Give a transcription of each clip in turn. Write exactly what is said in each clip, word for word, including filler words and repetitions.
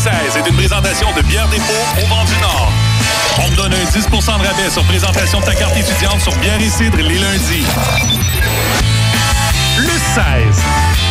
seize est une présentation de Bière Dépôt au Vent du Nord. On te donne un dix pour cent de rabais sur présentation de ta carte étudiante sur bière et cidre les lundis. Le seize.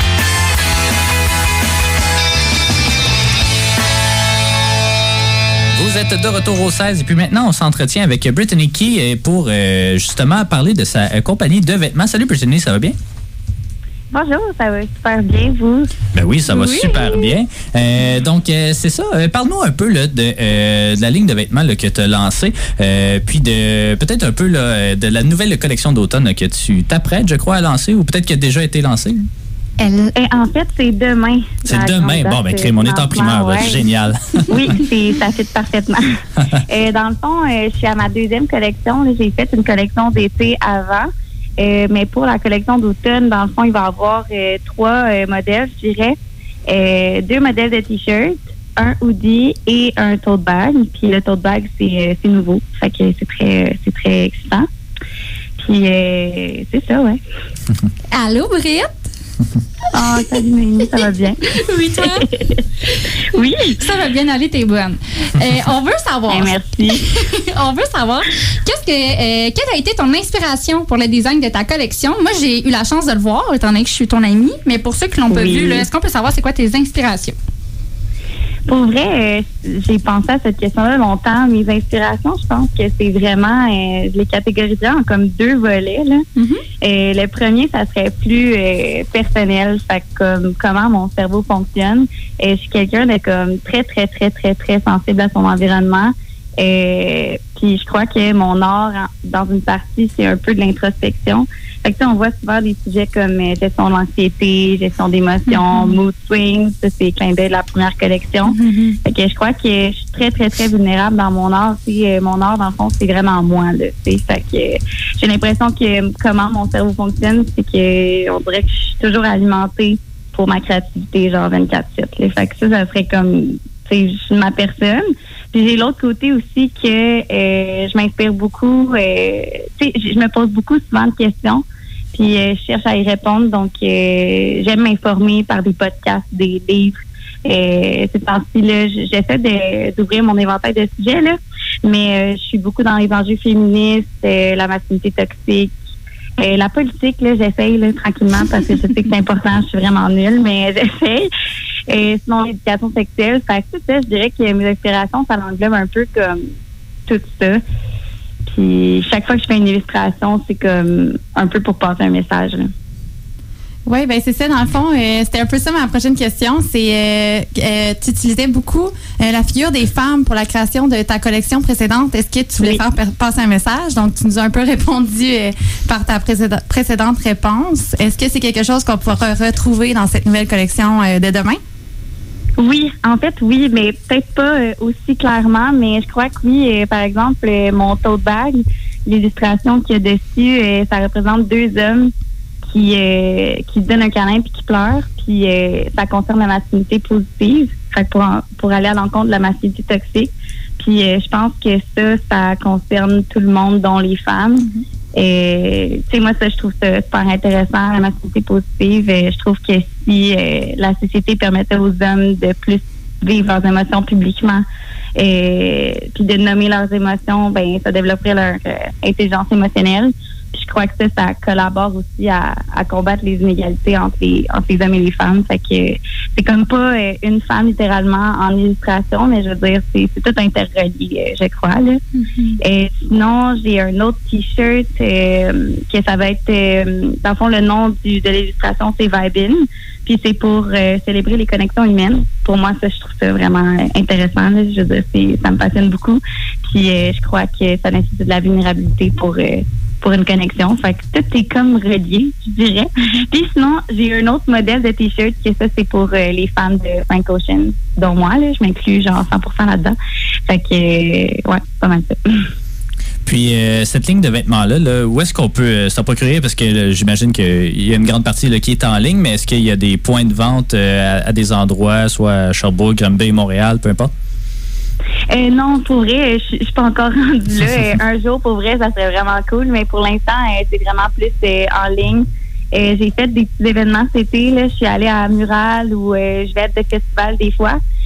Vous êtes de retour au seize et puis maintenant, on s'entretient avec Brittany Key pour euh, justement parler de sa euh, compagnie de vêtements. Salut Brittany, ça va bien? Bonjour, ça va super bien, vous? Ben oui, ça va oui. super bien. Euh, donc, euh, c'est ça. Euh, parle-nous un peu là, de, euh, de la ligne de vêtements là, que tu as lancée, euh, puis de peut-être un peu là, de la nouvelle collection d'automne là, que tu t'apprêtes, je crois, à lancer, ou peut-être qui a déjà été lancée. Elle, en fait, c'est demain. C'est demain. Bon, ben, crème, on est en primeur. Ouais. Génial. Oui, c'est, ça fit parfaitement. euh, dans le fond, euh, je suis à ma deuxième collection. Là, j'ai fait une collection d'été avant. Euh, mais pour la collection d'automne, dans le fond, il va y avoir euh, trois euh, modèles, je dirais. Euh, deux modèles de T-shirts, un hoodie et un tote bag. Puis le tote bag, c'est, euh, c'est nouveau. Fait que c'est très, c'est très excitant. Puis euh, c'est ça, ouais. Allô, Britt? Ah, oh, salut Mélanie, ça va bien? Oui, toi? Oui. Ça va bien aller, t'es bonne. Euh, on veut savoir. Bien, merci. On veut savoir, qu'est-ce que, euh, quelle a été ton inspiration pour le design de ta collection? Moi, j'ai eu la chance de le voir, étant donné que je suis ton amie, mais pour ceux qui l'ont pas oui. vu, là, est-ce qu'on peut savoir c'est quoi tes inspirations? Pour vrai, euh, j'ai pensé à cette question-là longtemps. Mes inspirations, je pense que c'est vraiment, euh, je les catégoriserais en comme deux volets. Là. Mm-hmm. Euh, le premier, ça serait plus euh, personnel, fait que comme comment mon cerveau fonctionne. Euh, je suis quelqu'un de comme très, très, très, très, très sensible à son environnement. Euh, puis je crois que mon art, dans une partie, c'est un peu de l'introspection. Fait que ça, on voit souvent des sujets comme euh, gestion de l'anxiété, gestion d'émotions, mm-hmm. mood swings. Ça, c'est clin d'œil de la première collection. Mm-hmm. Fait que je crois que je suis très, très, très vulnérable dans mon art. Puis, euh, mon art, dans le fond, c'est vraiment moi. Là, fait que euh, j'ai l'impression que comment mon cerveau fonctionne, c'est que on dirait que je suis toujours alimentée pour ma créativité, genre vingt-quatre sept. Là. Fait que ça, ça serait comme tu sais, ma personne. Puis j'ai l'autre côté aussi que euh, je m'inspire beaucoup. Euh, tu sais, je me pose beaucoup souvent de questions. Puis euh, je cherche à y répondre. Donc, euh, j'aime m'informer par des podcasts, des livres. Euh, ces temps-ci, là, j'essaie de, d'ouvrir mon éventail de sujets, là. Mais euh, je suis beaucoup dans les enjeux féministes, euh, la masculinité toxique. Euh, la politique, là, j'essaye là, tranquillement parce que je sais que c'est important. Je suis vraiment nulle, mais j'essaye. Et sinon, l'éducation sexuelle, fait que tout ça, je dirais que mes inspirations, ça l'englobe un peu comme tout ça. Puis chaque fois que je fais une illustration, c'est comme un peu pour passer un message. Là. Oui, bien c'est ça. Dans le fond, euh, c'était un peu ça ma prochaine question. C'est euh, euh, tu utilisais beaucoup euh, la figure des femmes pour la création de ta collection précédente. Est-ce que tu voulais oui. faire per- passer un message? Donc, tu nous as un peu répondu euh, par ta précéd- précédente réponse. Est-ce que c'est quelque chose qu'on pourra retrouver dans cette nouvelle collection euh, de demain? Oui, en fait, oui, mais peut-être pas euh, aussi clairement, mais je crois que oui. Euh, par exemple, euh, mon tote bag, l'illustration qu'il y a dessus, euh, ça représente deux hommes qui euh, qui se donnent un câlin puis qui pleurent, puis euh, ça concerne la masculinité positive, fait que pour pour aller à l'encontre de la masculinité toxique. Puis euh, je pense que ça, ça concerne tout le monde, dont les femmes. Mm-hmm. Et tu sais, moi, ça, je trouve ça super intéressant, la masculinité positive. Et je trouve que si euh, la société permettait aux hommes de plus vivre leurs émotions publiquement et puis de nommer leurs émotions, ben ça développerait leur euh, intelligence émotionnelle. Puis je crois que ça, ça collabore aussi à, à combattre les inégalités entre les, entre les hommes et les femmes. Fait que c'est comme pas euh, une femme littéralement en illustration, mais je veux dire, c'est, c'est tout interrelié, je crois. Là. Mm-hmm. Et sinon, j'ai un autre T-shirt euh, que ça va être, euh, dans le fond, le nom du, de l'illustration, c'est Vibin. Puis c'est pour euh, célébrer les connexions humaines. Pour moi, ça, je trouve ça vraiment intéressant. Là. Je veux dire, c'est, ça me passionne beaucoup. Puis euh, je crois que ça nécessite de la vulnérabilité pour... Euh, pour une connexion. Fait que tout est comme relié, je dirais. Mm-hmm. Puis sinon, j'ai un autre modèle de T-shirt que ça, c'est pour euh, les fans de Frank Ocean, dont moi, là, je m'inclus genre cent pour cent là-dedans. Fait que, euh, ouais, pas mal ça. Puis, euh, cette ligne de vêtements-là, là, où est-ce qu'on peut euh, s'en procurer? Parce que là, j'imagine qu'il y a une grande partie là, qui est en ligne, mais est-ce qu'il y a des points de vente euh, à, à des endroits, soit à Sherbrooke, Granby, Montréal, peu importe? Euh, non, pour vrai, je suis pas encore rendue là. Un jour, pour vrai, ça serait vraiment cool, mais pour l'instant, euh, c'est vraiment plus euh, en ligne. Euh, j'ai fait des petits événements cet été. Là. Je suis allée à Mural où euh, je vais être de festival des fois,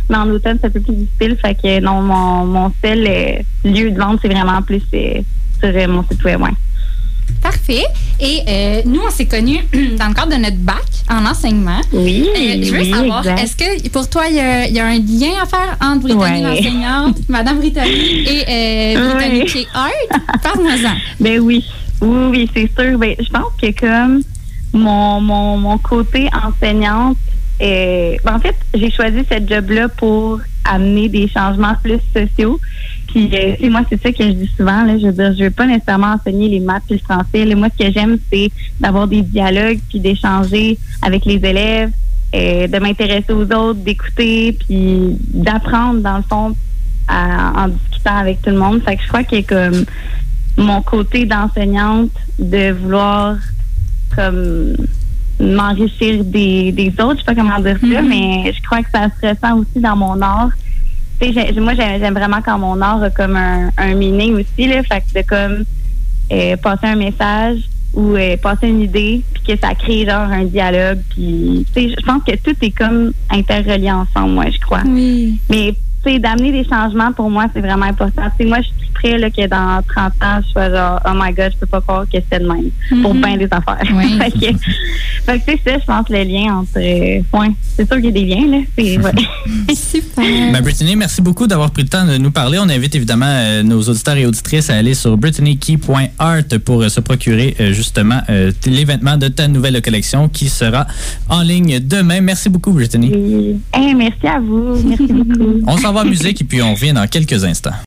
Mais en automne, c'est un peu plus difficile. Fait que non, mon, mon seul euh, lieu de vente, c'est vraiment plus euh, sur euh, mon site web. Ouais. Parfait. Et euh, nous, on s'est connus dans le cadre de notre bac en enseignement. Oui. Euh, je veux oui, savoir, exact. est-ce que pour toi, il y a, il y a un lien à faire entre Brittany Ouais. l'enseignante, Madame Brittany et euh, Brittany Ouais. K Art? Parle-moi-en. Ben oui. Oui, oui, c'est sûr. Ben, je pense que comme mon, mon, mon côté enseignante, euh, ben, en fait, j'ai choisi cette job-là pour amener des changements plus sociaux. Puis, euh, c'est moi, c'est ça que je dis souvent. Là, je veux dire, je veux pas nécessairement enseigner les maths puis le français. Là, moi, ce que j'aime, c'est d'avoir des dialogues puis d'échanger avec les élèves, euh, de m'intéresser aux autres, d'écouter puis d'apprendre, dans le fond, à, en discutant avec tout le monde. Fait que je crois que comme mon côté d'enseignante, de vouloir comme m'enrichir des, des autres, je sais pas comment dire ça, Mm-hmm. mais je crois que ça se ressent aussi dans mon art. Tu sais, j'ai- moi, j'aime, j'aime vraiment quand mon art a comme un, un meaning aussi, là, fait que de comme euh, passer un message ou euh, passer une idée, puis que ça crée genre un dialogue, puis tu sais, je pense que tout est comme interrelié ensemble, moi, je crois. Oui. Mais tu sais, d'amener des changements, pour moi, c'est vraiment important. Tu sais, moi, je suis prêt là, que dans trente ans, je sois genre, oh my God, je peux pas croire que c'est de même. Pour Mhm. bien des affaires. Oui. fait que, fait que c'est ça, je pense, le lien entre... Euh, ouais, c'est sûr qu'il y a des liens, là. C'est, ouais. Super. Ben, Brittany, merci beaucoup d'avoir pris le temps de nous parler. On invite évidemment euh, nos auditeurs et auditrices à aller sur brittany key point art pour euh, se procurer euh, justement euh, l'événement de ta nouvelle collection qui sera en ligne demain. Merci beaucoup, Brittany. Et, hey, merci à vous. Merci beaucoup. On s'en va en musique et puis on revient dans quelques instants.